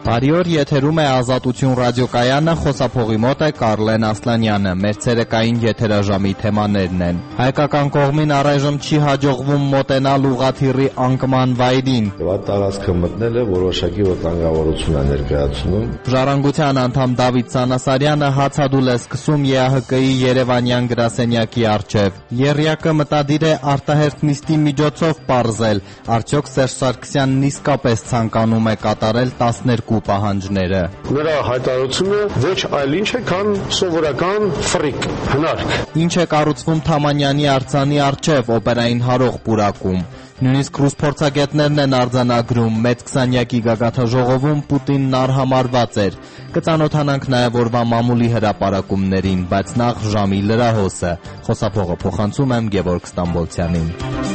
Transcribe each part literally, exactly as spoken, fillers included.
Բարի օր, եթերում է Ազատություն ռադիոկայանը, խոսափողի մոտ է Կարլեն Ասլանյանը։ Մեր ցերեկային եթերաժամի թեմաներն են. հայկական կողմին առայժմ չի հաջողվում մոտենալ ուղղաթիռի անկման վայրին։ Այդ տարածքը մտնելը որոշակի վտանգավորություն է ներկայացնում։ Ժառանգության անդամ Դավիթ Սանասարյանը հացադուլ է սկսում Է Ա Հ Կ-ի Երևանյան գրասենյակի առջև։ Եռյակը մտադիր է արտահերթ նիստի միջոցով պարզել, արդյոք Սերժ Սարգսյանն իսկապես ցանկանում է կատարել տասներկու պահանջները։ Նրա հայտարարությունը ոչ այլ ինչ է, քան սովորական ֆրիկ, հնարք։ Ինչ է կառուցվում Թամանյանի արձանի առջև օպերային հարող պուրակում։ Նույնիսկ ռուս փորձագետներն են արձանագրում, մեծ քսանյակի գագաթաժողովում Պուտինն արհամարված էր։ Կծանոթանանք նաև օրվա մամուլի հրապարակումներին, բայց նախ ժամի լրահոսը։ Խոսափողը փոխանցում եմ Գևորգ Ստամբոլցյանին։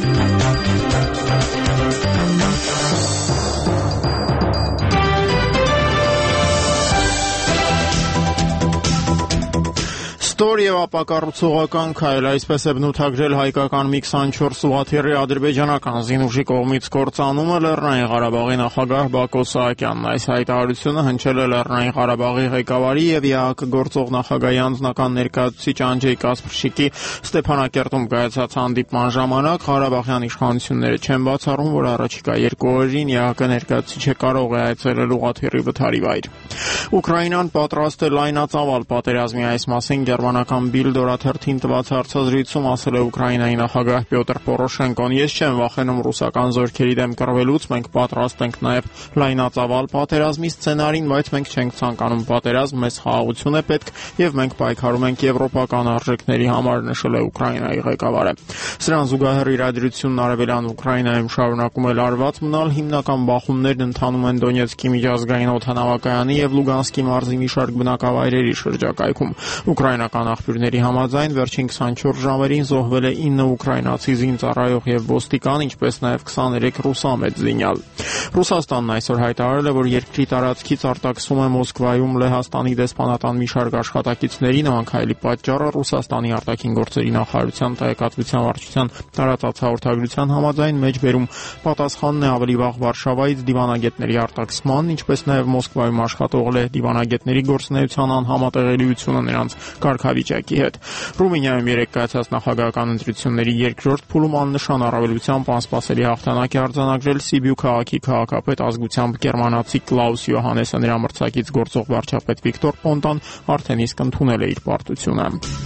Ստոր եւ ապակառուցողական քայլ, այսպես է բնութագրել հայկական մի քսանչորս ուղղաթիռի ադրբեջանական զինուժի կողմից կործանումը Լեռնային Ղարաբաղի նախագահ Բակո Սահակյանն։ Այս հայտարարությունը հնչել է Լեռնային Ղարաբաղի ղեկավարի եւ Է Ա Հ Կ գործող նախագահի անձնական ներկայացուցիչ Անջեյ Կասպրշիկի Ստեփանակերտում կայացած հանդիպման ժամանակ։ Ղարաբաղյան իշխանությունները չեն բացառում, որ առաջիկա երկու օրերին Է Ա Հ Կ ներկայացուցիչը կարող է այցելել ուղղաթիռի վթարի վայր։ Ուկրաինան պատրաստ է լայնածավալ պատերազմի, այս մասին Գերմանական Bild օրաթերթին տված հարցազրույցում ասել է Ուկրաինայի նախագահ Պյոտր Պորոշենկոն. Ես չեմ վախենում ռուսական զորքերի դեմ կռվելուց, մենք պատրաստ ենք նաև լայնածավալ պատերազմի սցենարին, բայց մենք չենք ցանկանում պատերազմ, մեզ խաղաղություն է պետք եւ մենք պայքարում ենք եվրոպական արժեքների համար, նշել է Ուկրաինայի ղեկավարը։ Սրան զուգահեռ իրադրությունն արևելյան Ուկրաինայում շարունակում է լարված մնալ, հիմնական բախումներն ընթանում են Դոնեցկի միջազգային օդանավակայանի եւ Լուգանսկի մարզի մի շարք բնակավայրերի շրջակայքում։ Ուկրաինական աղբյուրների համաձայն վերջին քսանչորս ժամերին զոհվել է ինը ուկրաինացի զինծառայող եւ ոստիկան, ինչպես նաեւ քսաներեք ռուսամետ զինյալ։ Ռուսաստանն այսօր հայտարարել է, որ երկրի տարածքից արտաքսում է Մոսկվայում Լեհաստանի դեսպանատան մի շարք աշխատակիցների, նման քայլի պատճառը Ռուսաստանի արտաքին գործերի նախարարության տեղեկատվության վարչության տարածած հաղորդագրության համաձայն մեջբերում պատասխանն է ավելի վաղ Վարշավայից դիվանագետների արտաքսման, ինչպես նաեւ Մոսկվայում աշխատող Լեհ դիվանագետների գործունեության անհամատեղելիությունը նրանց կարգավիճակի հետ։ Ռումինիայում երեկ կայացած նախագահական ընտրությունների երկրորդ փուլում աննշան առավելությամբ անսպասելի հաղթանակ է արձանագրել Սիբիու քաղաքի քաղաքապետ, ազգությամբ գերմանացի Կլաուս Յոհանեսը։ Նրա մրցակից գործող վարչապետ Վիկտոր Պոնտան արդեն իսկ ընդունել է իր պարտությունը։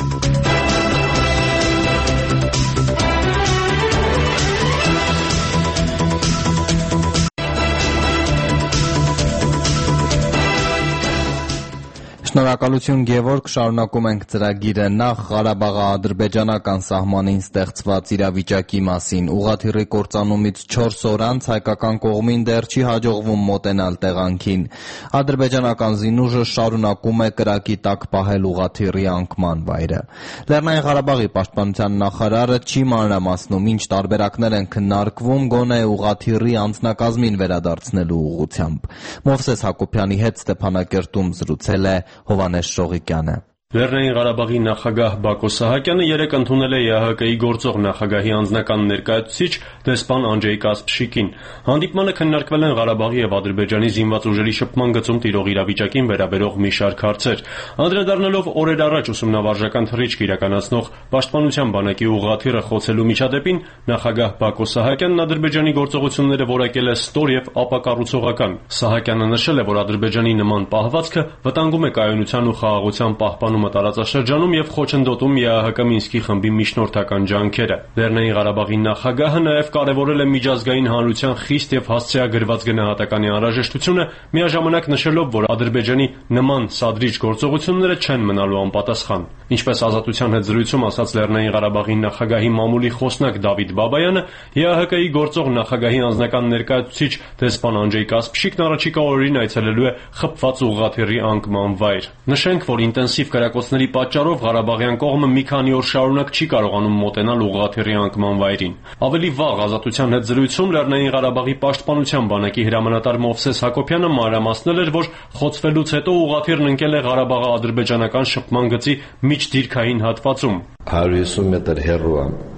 Շնորհակալություն Գևորգ, շարունակում ենք ծրագիրը։ Նախ Ղարաբաղի ադրբեջանական սահմանին ստեղծված իրավիճակի մասին։ Ուղղաթիռի կործանումից չորս օր անց հայկական կողմին դեռ չի հաջողվում մոտենալ տեղանքին։ Ադրբեջանական զինուժը շարունակում է կրակի տակ պահել ուղղաթիռի անկման վայրը։ Լեռնային Ղարաբաղի պաշտպանության նախարարը չի մանրամասնում ինչ տարբերակներ են քննարկվում գոնե ուղղաթիռի անձնակազմին վերադարձնելու ուղղությամբ։ Մովսես Հակոբյանի հետ Ստեփանակերտում զրուցել է Հովհաննես Շողիկյանը։ Լեռնային Ղարաբաղի նախագահ Բակո Սահակյանը երեկ ընդունել է Է Ա Հ Կ-ի գործող նախագահի անձնական ներկայացուցիչ դեսպան Անջեյ Կասպրշիկին։ Հանդիպմանը քննարկվել են Ղարաբաղի եւ Ադրբեջանի զինված ուժերի շփման գծում տիրող իրավիճակին վերաբերող մի շարք հարցեր։ Անդրադառնալով օրեր առաջ ուսումնավարժական թռիչք իրականացնող Պաշտպանության բանակի ուղղաթիռը խոցելու միջադեպին, նախագահ Բակո Սահակյանն Ադրբեջանի գործողությունները որակել է ստոր եւ ապակառուցողական։ Սահակյանը նշել է, որ Ադրբեջանի նման պահվածքը վտանգում է կայունության ու խաղաղության պահպանումը տարածաշրջանում եւ խոչընդոտում Է Ա Հ Կ Մինսկի խմբի միջնորդական ջանքերը։ Լեռնային Ղարաբաղի նախագահը նաեւ կարեւորել է միջազգային հանրության խիստ եւ հասցեագրված գնահատականի անհրաժեշտությունը, միաժամանակ նշելով, որ Ադրբեջանի նման սադրիչ գործողությունները չեն մնալու անպատասխան։ Ինչպես Ազատության հետ զրույցում ասաց Լեռնային Ղարաբաղի նախագահի մամուլի խոսնակ Դավիթ Բաբայանը, Է Ա Հ Կ-ի գործող նախագահի անձնական ներկայացուցիչ դեսպան Անջեյ Կասպրշիկն առաջիկա օրերին այցելելու է խփված ուղղաթիռի անկման վայր։ Նշենք, որ ինտենսիվ կրակոցների պատճառով Ղարաբաղյան կողմը մի քանի օր շարունակ չի կարողանում մոտենալ ուղղաթիռի անկման վայրին։ Ավելի վաղ Ազատության հետ զրույցում Լեռնային Ղարաբաղի պաշտպանության բանակի հրամանատար Մովսես Հակոբյանը մանրամասնել էր, որ խոցվելուց հետո ուղղաթիռն ընկել է Ղարաբաղի ադրբեջանական շփման գծի միջդիրքային հատվածում։ հարյուր հիսուն մետր հեռու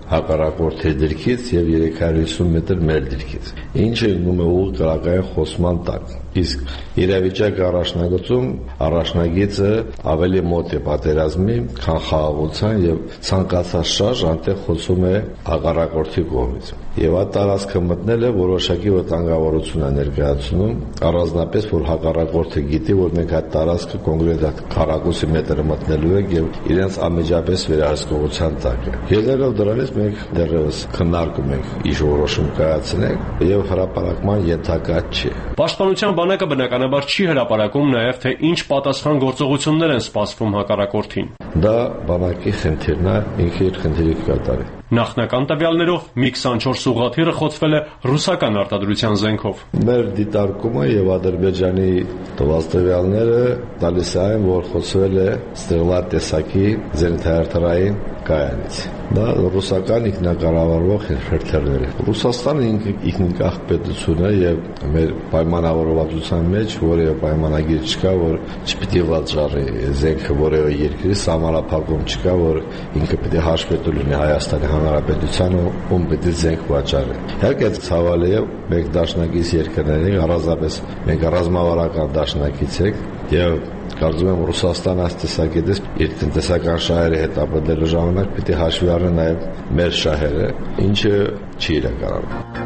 հակառակորդի դիրքից եւ երեք հարյուր հիսուն մետր մեր դիրքից, ինչը ինգնում է ուղիղ կրակային խոսման տակ։ Իսկ իրավիճակը առաջնագծում առաջնագիծը ավելի մոտ է պատերազմի, քան խաղաղության եւ ցանկացած շարժ անտեղ խոսում է հակառակորդի կողմից։ Եվ այդ տարածքը մտնելը որոշակի վտանգավորություն է ներկայացնում, առանձնապես որ հակառակորդը գիտի, որ մենք այդ տարածքը կոնկրետ քառակուսի մետրը մտնելու ենք եւ իրենց անմիջապես վերահսկողության տակ է։ Ելնելով դրանից մենք դեռևս քննարկում ենք ինչ որոշում կայացնենք եւ հրապարակման ենթակա չէ։ Պաշտպանության բանակը բնականաբար չի հրապարակում նաեւ թե ինչ պատասխան գործողություններ են սպասվում հակառակորդին։ Դա բանակի խնդիրն է, ինքը իր խնդիրը կկատարի։ Նախնական տվյալներով մի քսանչորս ուղղաթիռը խոցվել է ռուսական արտադրության զենքով։ Մեր դիտարկումը եւ Ադրբեջանի տված տվյալները տալիս են, որ խոցվել է Ստրելա տեսակի զենիթահրթիռային կայանից։ Դա ռուսական ինքնակառավարվող հրթիռներ է։ Ռուսաստանը ինքնիկախ պետություն է եւ մեր պայմանավորվածության մեջ որևէ պայմանագիր չկա, որ չպիտի վաճառի զենքը որևէ երկրի, սահմանափակում չկա, որ ինքը պիտի հաշվետու լինի Հայաստանի Հանրապետությանը, ում պիտի զենք վաճառի։ Իհարկե ցավալի է, մենք դաշնակից երկրների առանձնապես մենք ռազմավարական դաշնակից ենք եւ կարծում եմ Ռուսաստանը այս տեսակետից իր տնտեսական շահերը հետ ապրելու ժամանակ պիտի հաշվի առնի նաև մեր շահերը, ինչը չի իրականանում։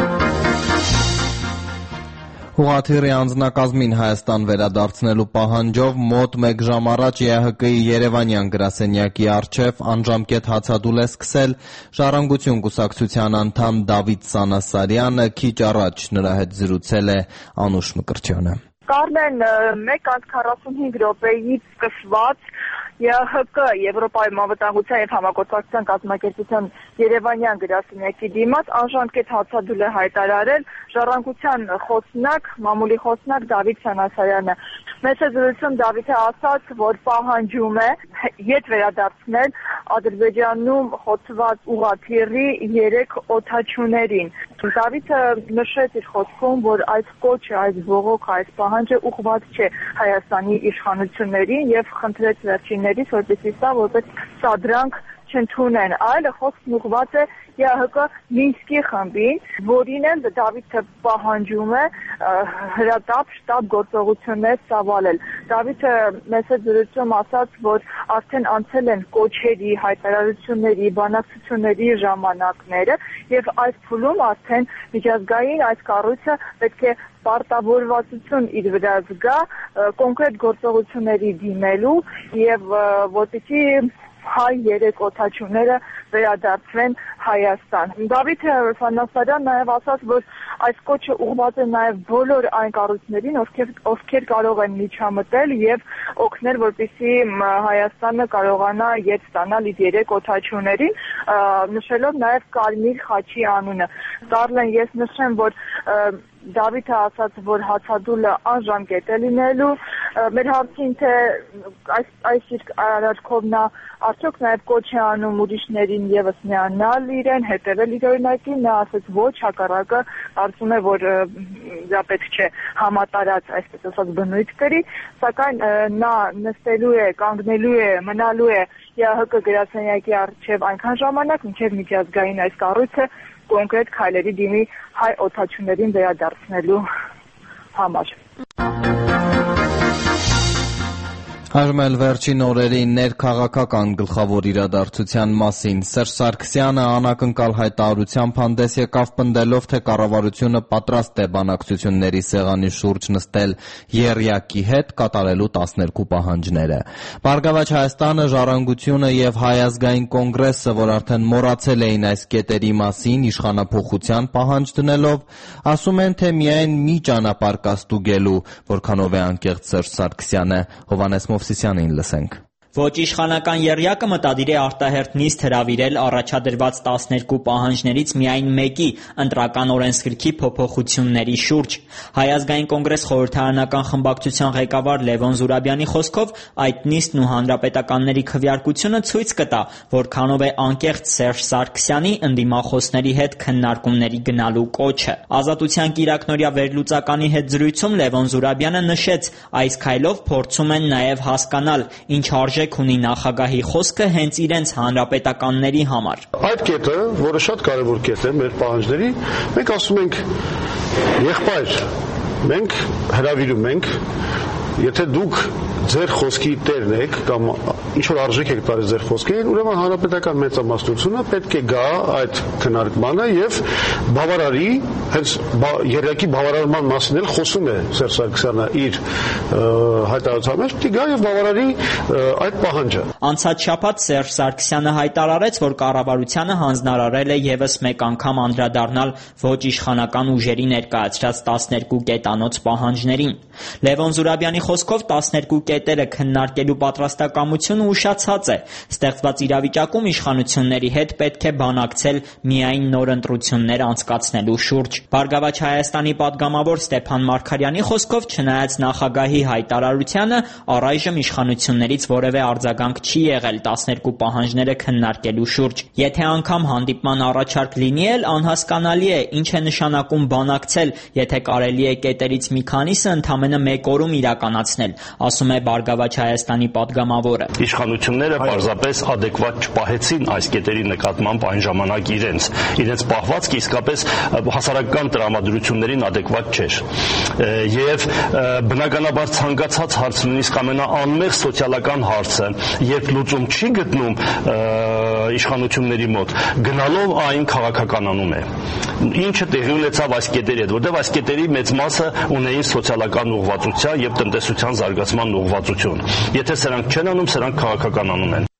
Ուղղաթիռի անձնակազմին Հայաստան վերադարձնելու պահանջով մոտ մեկ ժամ առաջ ԵԱՀԿ-ի Երևանյան գրասենյակի առջև անժամկետ հացադուլ է սկսել Ժառանգություն կուսակցության անդամ Դավիթ Սանասարյանը, քիչ առաջ նրա հետ զրուցել է Անուշ Մկրտչյանը։ Կարմեն մեկ կանգ քառասունհինգ րոպեից սկսված ԵԱՀԿ Եվրոպայի անվտանգության եւ համագործակցության կազմակերպության Երևանյան գրասենյակի դիմաց անժամկետ հացադուլ է հայտարարել Ժառանգության խոսնակ, մամուլի խոսնակ Դավիթ Սանասարյանը։ Մեծ զրույցում Դավիթը ասաց, որ պահանջում է ետ վերադարձնել Ադրբեջանում խոցված ուղղաթիռի երեք օդաչուներին։ Դավիթը նշեց իր խոսքում, որ այս կոչը, այս բողոքը, այս պահանջը ուղղված չէ Հայաստանի իշխանություններին եւ խնդրեց վերջիններից, որպեսզի սա որպես սադրանք չընդունեն, այլ խոսքն ուղղված է ԵԱՀԿ Մինսկի խմբին, որին էլ Դավիթը պահանջում է հրատապ շտաբ գործողություններ ծավալել։ Դավիթը մեծ զրույցում ասաց, որ արդեն անցել են կոչերի, հայտարարությունների, բանակցությունների ժամանակները եւ այս փուլում արդեն միջազգային այս կառույցը պետք է պարտավորվածություն իր վրա զգա կոնկրետ գործողությունների դիմելու եւ որպեսզի հայ երեք օդաչուները վերադարձվեն Հայաստան։ Դավիթ Սանասարյանն նաև ասաց, որ այս կոչը ուղղված է նաև բոլոր այն կառույցներին, ովքեր ովքեր կարող են միջամտել եւ օգնել, որպեսզի Հայաստանը կարողանա ետ ստանալ իր երեք օդաչուներին, նշելով նաև Կարմիր խաչի անունը։ Կարլեն, ես նշեմ, որ Դավիթը ասաց, որ հացադուլը անժամկետ է լինելու։ Մեր հարցին, թե այս այս իր արարքով նա արդյոք նաև կոչ է անում ուրիշներին եւս միանալ իրեն, հետևել իր օրինակին, նա ասաց ոչ, հակառակը կարծում է, որ դա պետք չէ համատարած, այսպես ասած, բնույթ կրի, սակայն նա նստելու է, կանգնելու է, մնալու է ԵԱՀԿ գրասենյակի առջև այնքան ժամանակ, մինչև միջազգային այս կառույցը կոնկրետ քայլերի դիմի հայ օդաչուներին վերադարձնելու համար։ Այժմ էլ վերջին օրերի ներքաղաքական գլխավոր իրադարձության մասին Սերժ Սարգսյանը անակնկալ հայտարարությամբ հանդես եկավ պնդելով, թե կառավարությունը պատրաստ է բանակցությունների սեղանի շուրջ նստել եռյակի հետ կատարելու տասներկու պահանջները։ Բարգավաճ Հայաստանը, Ժառանգությունը եւ Հայ ազգային կոնգրեսը, որ արդեն մոռացել էին այս կետերի մասին, իշխանափոխության պահանջ դնելով, ասում են, թե միայն մի ճանապարհ կա ստուգելու, որքանով է անկեղծ Սերժ Սարգսյանը։ Հովհաննես Մովսիսյանին լսենք։ Ոչ իշխանական եռյակը մտադիր է արտահերթ նիստ հրավիրել առաջադրված տասներկու պահանջներից միայն մեկի՝ ընտրական օրենսգրքի փոփոխությունների շուրջ։ Հայ ազգային կոնգրես խորհրդարանական խմբակցության ղեկավար Լևոն Զուրաբյանի խոսքով այդ նիստն ու հանրապետականների քվեարկությունը ցույց կտա, որքանով է անկեղծ Սերժ Սարգսյանի ընդդիմախոսների հետ քննարկումների գնալու կոչը։ Ազատության կիրակնօրյա վերլուծականի հետ զրույցում Լևոն Զուրաբյանը նշեց, այս քայլով փորձում են նաև հասկանալ, ինչ արժե արժեք ունի նախագահի խոսքը հենց իրենց հանրապետականների համար։ Այդ կետը, որը շատ կարևոր կետ է մեր պահանջների, մենք ասում ենք եղբայր, մենք հրավիրում ենք, եթե դուք ձեր խոսքի տերն եք կամ ինչ որ արժեք եք տալիս ձեր խոսքերին, ուրեմն հանրապետական մեծամասնությունը պետք է գա այդ քննարկմանը եւ բավարարի, հենց երեքի բավարարման մասին էլ խոսում է Սերժ Սարգսյանը իր հայտարարության մեջ, դի գա եւ բավարարի այդ պահանջը։ Անցած շաբաթ Սերժ Սարգսյանը հայտարարեց, որ կառավարությանը հանձնարարել է եւս մեկ անգամ անդրադառնալ ոչ իշխանական ուժերի ներկայացրած տասներկու կետանոց պահանջներին։ Լևոն Զուրաբյանի խոսքով տասներկու կետերը քննարկելու պատրաստակամությունը ուշացած է։ Ստեղծված իրավիճակում իշխանությունների հետ պետք է բանակցել միայն նոր ընտրություններ անցկացնելու շուրջ։ Բարգավաճ Հայաստանի падգամավոր Ստեփան Մարգարյանի խոսքով, չնայած նախագահի հայտարարությանը, առայժմ իշխանություններից որևէ արձագանք չի եղել տասներկու պահանջները քննարկելու շուրջ։ Եթե անգամ հանդիպման առաջարկ լինի էլ, անհասկանալի է ինչ է նշանակում բանակցել, եթե կարելի է կետերից մի քանիսը ընդամենը մեկ օրում իրականացնել, ասում է Բարգավաճ Հայաստանի падգամավորը։ Իշխանությունները պարզապես ադեկվատ չպահեցին այս կետերի նկատմամբ այն ժամանակ իրենց։ Իրենց պահվածքը իսկապես հասարակական տրամադրություններին ադեկվատ չէր։ Եվ բնականաբար ցանկացած հարց, նույնիսկ ամենաանմեղ սոցիալական հարցը, երբ լուծում չի գտնում իշխանությունների մոտ, գնալով այն քաղաքականանում է։ Ինչը տեղի ունեցավ այս կետերի հետ, որտեղ այս կետերի մեծ մասը ունեին սոցիալական ուղղվածության եւ տնտեսության զարգացման ուղղվածություն։ Եթե սրանք չեն անում, սրանք քաղաքականանում են։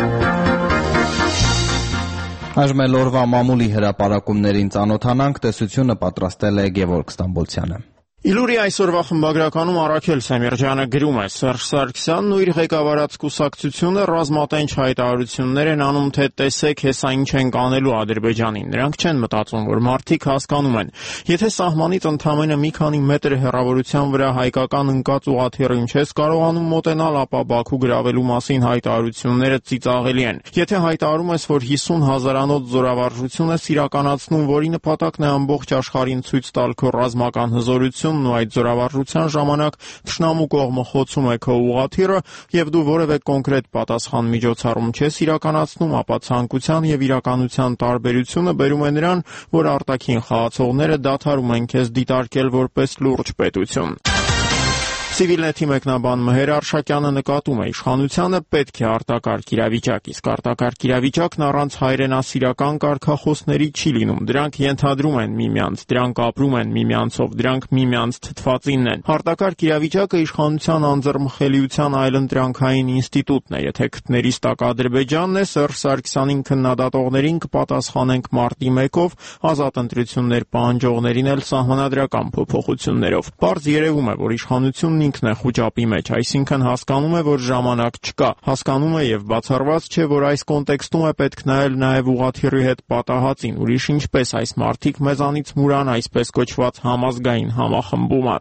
Այժմ էլ օրվա մամուլի հրապարակումներին ծանոթանանք, տեսությունը պատրաստել է Գևորգ Ստամբոլցյանը։ Իլուրի այսօրվա խմբագրականում Արաքել Սեմիրջյանը գրում է. Սերժ Սարգսյանն ու իր ղեկավարած կուսակցությունը ռազմատենչ հայտարարություններ են անում, թե տեսեք, հեսա ինչ ենք անելու Ադրբեջանին։ Նրանք չեն մտածում, որ մարդիկ հասկանում են, եթե սահմանից ընդամենը մի քանի մետր հեռավորության վրա հայկական ընկած ուղղաթիռին չես կարողանում մոտենալ, ապա Բաքու գրավելու մասին հայտարարությունները ծիծաղելի են։ Եթե հայտարարում ես, որ հիսուն հազարանոց զորավարժություն ես իրականացնում, որի նպատակն է ամբողջ աշխարհին ցույց տալ քո ռազմական հզորությունը, ու այդ զորավարժության ժամանակ թշնամու կողմը խոցում է քո ուղղաթիռը եւ դու որևէ կոնկրետ պատասխան միջոցառում չես իրականացնում, ապա ցանկության եւ իրականության տարբերությունը բերում է նրան, որ արտաքին խաղացողները դադարում են քեզ դիտարկել որպես լուրջ պետություն։ Civilnet-ի մեկնաբան Մհեր Արշակյանը նկատում է, իշխանությանը պետք է արտակարգ իրավիճակ, իսկ արտակարգ իրավիճակն առանց հայրենասիրական կարգախոսների չի լինում։ Դրանք ենթադրում են միմյանց, դրանք ապրում են միմյանցով, դրանք միմյանց թթվածինն են։ Արտակարգ իրավիճակը իշխանության անձեռմխելիության այլընտրանքային ինստիտուտն է։ Եթե քթներիս տակ Ադրբեջանն է, Սերժ Սարգսյանին քննադատողներին կպատասխանենք մարտի մեկով, ազատ ընտրություններ պահանջողներին էլ սահմանադրական փոփոխություններով։ Պարզ երևում է, որ իշխանությունն ինքն է խուճապի մեջ, այսինքն հասկանում է, որ ժամանակ չկա, հասկանում է եւ բացառված չէ, որ այս կոնտեքստում է պետք նայել նաեւ ուղղաթիռի հետ պատահածին, ուրիշ ինչպես այս մարտիկ մեզանից մուրան այսպես կոչված համազգային համախմբումը։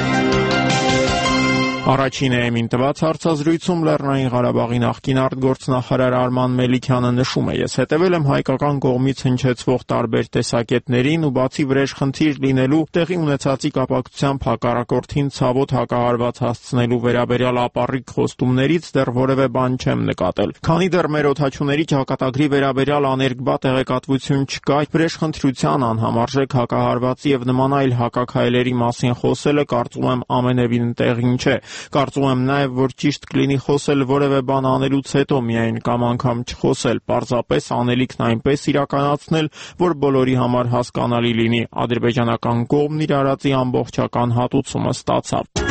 Առաջին էմին տված հարցազրույցում Լեռնային Ղարաբաղի նախկին արտգործնախարար Արման Մելիքյանը նշում է. Ես հետևել եմ հայկական կողմից հնչեցվող տարբեր տեսակետներին ու բացի վրեժխնդիր լինելու տեղի ունեցածի կապակցությամբ հակառակորդին ցավոտ հակահարված հասցնելու վերաբերյալ ապառիկ խոստումներից դեռ որևէ բան չեմ նկատել։ Քանի դեռ մեր օդաչուների ճակատագրի վերաբերյալ աներկբա տեղեկատվություն չկա, վրեժխնդրության անհամարժեք հակահարվածի եւ նման այլ հակաքայլերի մասին խոսելը կարծում եմ ամենևին տեղին չէ։ Կարծում եմ նաև, որ ճիշտ կլինի խոսել որևէ բան անելուց հետո միայն կամ անգամ չխոսել, պարզապես անելիքն այնպես իրականացնել, որ բոլորի համար հասկանալի լինի։ Ադրբեջանական կողմն իր արածի ամբողջական հատուցումը ստացավ։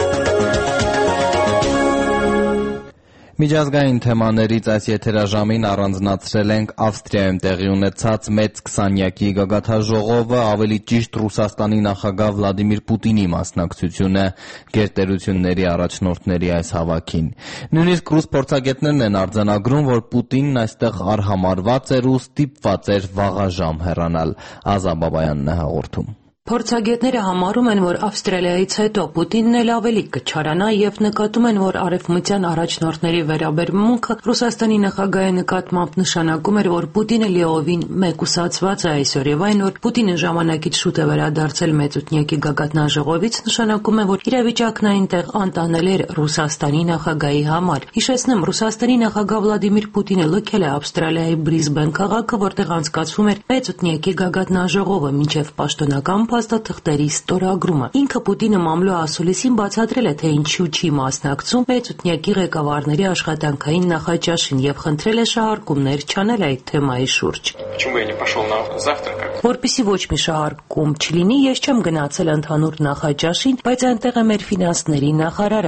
Միջազգային թեմաներից այս եթերաժամին առանձնացրել ենք Ավստրիայում տեղի ունեցած մեծ քսանյակի գագաթաժողովը, ավելի ճիշտ Ռուսաստանի նախագահ Վլադիմիր Պուտինի մասնակցությունը գերտերությունների առաջնորդների այս հավաքին։ Նույնիսկ ռուս փորձագետներն են արձանագրում, որ Պուտինն այստեղ արհամարված էր ու ստիպված էր վաղաժամ հեռանալ։ Ազա Բաբայանն է հաղորդում։ Փորձագետները համարում են, որ Ավստրալիայից հետո Պուտինն էլ ավելի կչարանա եւ նկատում են, որ արևմտյան առաջնորդների վերաբերմունքը Ռուսաստանի նախագահի նկատմամբ նշանակում էր, որ Պուտինը լիովին մեկուսացված է այսօր եւ այն, որ Պուտինը ժամանակից շուտ է վերադարձել մեծուտնյակի գագաթնաժողովից, նշանակում է, որ իրավիճակն այնտեղ անտանել էր Ռուսաստանի նախագահի համար։ Հիշեցնեմ, Ռուսաստանի նախագահ Վլադիմիր Պուտինը լքել է Ավստրալիայի Բրիզբեն քաղաքը, որտեղ անցկացվում էր մեծուտնյակի գագաթնաժողովը, մինչեւ պաշտոնական փաստաթղթերի ստորագրումը։ Ինքը Պուտինը մամլո ասուլիսին բացատրել է, թե ինչու չի մասնակցում մեծուտնյակի ղեկավարների աշխատանքային նախաճաշին եւ խնդրել է շահարկումներ չանել այդ թեմայի շուրջ։ Որպեսզի ոչ մի շահարկում չլինի, ես չեմ գնացել ընդհանուր նախաճաշին, բայց այնտեղ է մեր ֆինանսների նախարարը։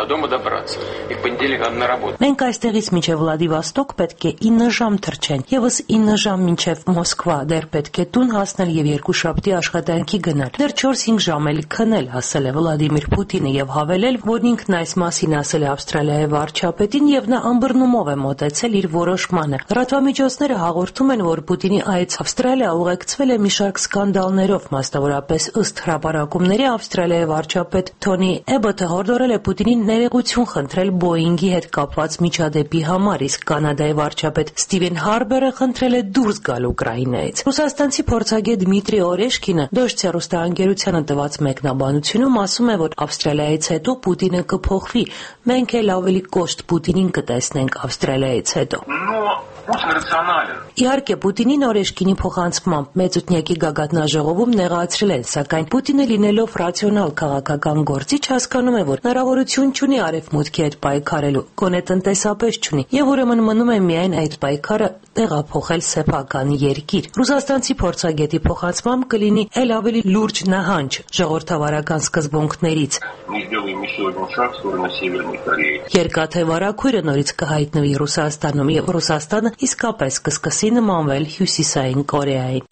Մենք այստեղից մինչև Վլադիվոստոկ պետք է ինը ժամ թռչեն, եւս ինը ժամ մինչև Մոսկվա, դեռ պետք է տուն հասնել եւ երկու շաբթի աշխատանքի գնալ։ Դեռ չորս-հինգ ժամ էլ քնել, ասել է Վլադիմիր Պուտինը եւ հավելել, որ ինքն այս մասին ասել է Ավստրալիայի վարչապետին եւ նա ըմբռնումով է մոտեցել իր որոշմանը։ Լրատվամիջոցները հաղորդում են, որ Պուտինի այց Ավստրալիա ուղեկցվել է մի շարք սկանդալներով, մասնավորապես ըստ հրապարակումների Ավստրալիայի վարչապետ Թոնի Էբոտը հորդորել է Պուտինին ներողություն խնդրել Բոինգի հետ կապված միջադեպի համար, իսկ Կանադայի վարչապետ Ստիվեն Հարբերը խնդրել է դուրս գալ Ուկրաինայից։ Ռուսաստանցի փորձագետ Դմիտրի Օրեշկինը Դոժցե ռուստաընկերությանը տված մեկնաբանությունում ասում է, որ Ավստրալիայից հետո Պուտինը կփոխվի։ Մենք էլ ավելի կոշտ Պուտինին կտեսնենք Ավստրալիայից հետո։ Իհարկե, Պուտինին Օրեշկինի փոխանցմամբ մեծուտնյակի գագաթնաժողովում նեղացրել են, սակայն Պուտինը լինելով ռացիոնալ քաղաքական գործիչ հասկանում է, որ հնարավորություն չունի արևմուտքի հետ պայքարելու, գոնե տնտեսապես չունի, եւ ուրեմն մնում է միայն այդ պայքարը տեղափոխել սեփական երկիր։ Ռուսաստանցի փորձագետի փոխանցմամբ կլինի էլ ավելի լուրջ նահանջ ժողովրդավարական սկզբունքներից։ Երկաթե վարագույրը նորից կհայտնվի Ռուսաստանում եւ Ռուսաստանը իսկապես կսկսի նմանվել Հյուսիսային Կորեային։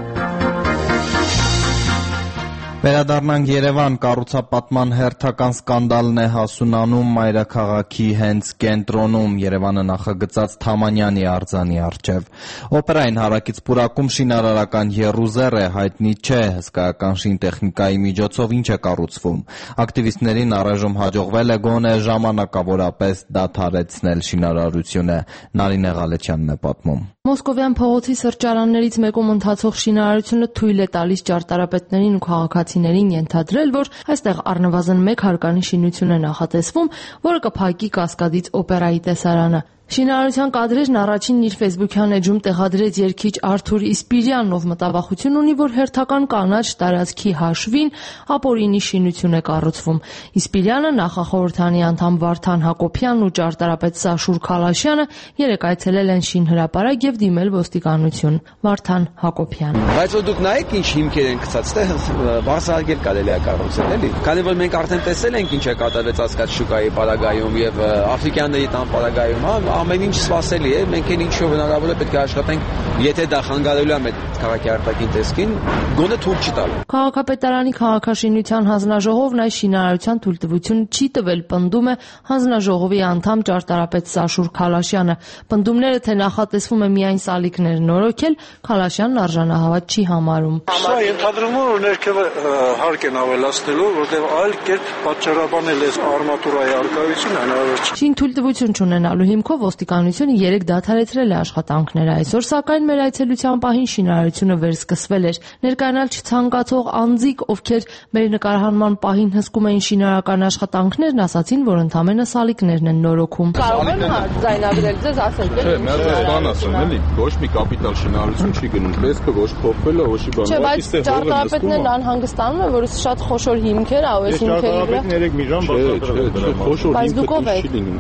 Վերադառնանք Երևան, կառուցապատման հերթական սկանդալն է հասունանում մայրաքաղաքի հենց կենտրոնում, Երևանը նախագծած Թամանյանի արձանի առջև։ Օպերային հարակից պուրակում շինարարական եռուզեռ է, հայտնի չէ հսկայական շինտեխնիկայի միջոցով ինչ է կառուցվում։ Ակտիվիստներին առայժմ հաջողվել է գոնե ժամանակավորապես դադարեցնել շինարարությունը։ Նարինե Ղալեչյանն է պատմում։ Մոսկովյան փողոցի սրճարաններից մեկում ընթացող շինարարությունը թույլ է տալիս ճարտարապետներին ու քաղաքացիներին ենթադրել, որ այստեղ առնվազն մեկ հարկանի շինություն է նախատեսվում, որը կփակի Կասկադից օպերայի տեսարանը։ Շինարարության կադրերն առաջինն իր ֆեյսբուքյան էջում տեղադրեց երգիչ Արթուր Իսպիրյանն, ով մտավախություն ունի, որ հերթական կանաչ տարածքի հաշվին ապօրինի շինություն է կառուցվում։ Իսպիրյանը, նախախորհրդանի անդամ Վարդան Հակոբյանն ու ճարտարապետ Սաշուր Քալաշյանը երեկ այցելել են շինհրապարակ եւ դիմել ոստիկանություն։ Վարդան Հակոբյան. Բայց դուք նայեք ինչ հիմքեր են գցած, դե բարձրագել կարելի է կառուցել, էլի։ Քանի որ մենք արդեն տեսել ենք ինչ է կատարվեց ասկաց շուկայի պարագայում եւ աֆրիկյանների տան պարագայում, հա, ամեն ինչ սпасելի է, մենք էլ ինչ-որ հնարավոր է պետք է աշխատենք, եթե դա խանգարելու է մեր քաղաքի արտաքին տեսքին, գոնե թույլ չտալու։ Քաղաքապետարանի քաղաքաշինության հանձնաժողովն այս շինարարության թույլտվություն չի տվել, պնդում է հանձնաժողովի անդամ ճարտարապետ Սաշուր Քալաշյանը։ Պնդումները, թե նախատեսվում է միայն սալիկներ նորոգել, Քալաշյանն արժանահավատ չի համարում։ Սա ենթադրում է, որ ներքևը հարկ են ավելացնելու, որտեղ այլ կերպ պատճառաբանել է արմատուրայի արկայությունը հնարավոր չէ։ Շին թույլտվություն չունենալու հիմքով ոստիկանությունը երեք դադարեցրել է աշխատանքները, այսօր սակայն մեր այցելության պահին շինարարությունը վերսկսվել էր։ Ներկայանալ չցանկացող անձիկ, ովքեր մեր նկարահանման պահին հսկում էին շինարարական աշխատանքներն, ասացին, որ ընդամենը սալիկներն են նորոգում։ Կարող եմ ձայնագրել ձեզ, ասեք։ Չէ, մեր բան ասեմ, էլի, ոչ մի կապիտալ շինարարություն չի գնում, տեսքը ոչ փոխվել է, ոչ մի բան։ Չէ, բայց ճարտարապետներն անհանգստանում են, որ շատ խոշոր հիմքեր ա, այս հիմքերի վրա։ Ճարտարապետն երեք մի ժամ բացատրել։ Խոշոր հիմքեր չի լինում։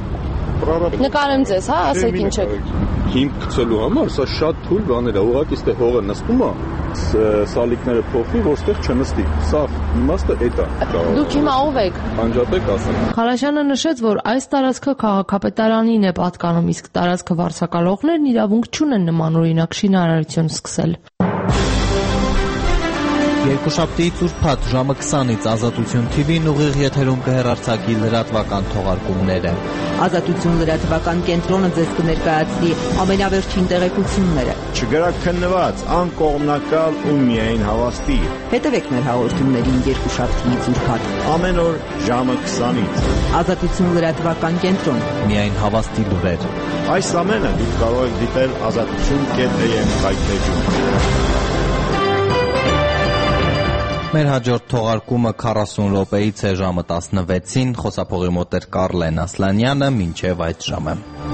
Նկարեմ ձեզ, հա, ասեք ինչ է։ Հիմք գցելու համար սա շատ թույլ բաներ է, ուղղակի ստե հողը նստում է, սալիկները փոխվի, որ ստեղ չնստի։ Սա իմաստը էդ է։ Դուք հիմա ով եք։ Անջատեք ասեմ։ Քալաշյանը նշեց, որ այս տարածքը քաղաքապետարանին է պատկանում, իսկ տարածքը վարձակալողներն իրավունք չունեն նմանօրինակ շինարարություն սկսել։ Երկուշաբթիից ուրբաթ ժամը քսանից Ազատություն թի վին ուղիղ եթերում կհեռարձակի լրատվական թողարկումները։ Ազատություն լրատվական կենտրոնը ձեզ կներկայացնի ամենավերջին տեղեկությունները։ Չգրաքննված, անկողմնակալ ու միայն հավաստի։ Հետևեք մեր հաղորդումներին երկուշաբթիից ուրբաթ։ Ամեն օր ժամը քսանից։ Ազատություն լրատվական կենտրոն։ Միայն հավաստի լուրեր։ Այս ամենը դուք կարող եք դիտել ազատություն կետ am կայքէջում։ Մեր հաջորդ թողարկումը քառասուն րոպեից է ժամը տասնվեցին, խոսափողի մոտ էր Կարլեն Ասլանյանը, մինչև այդ ժամը։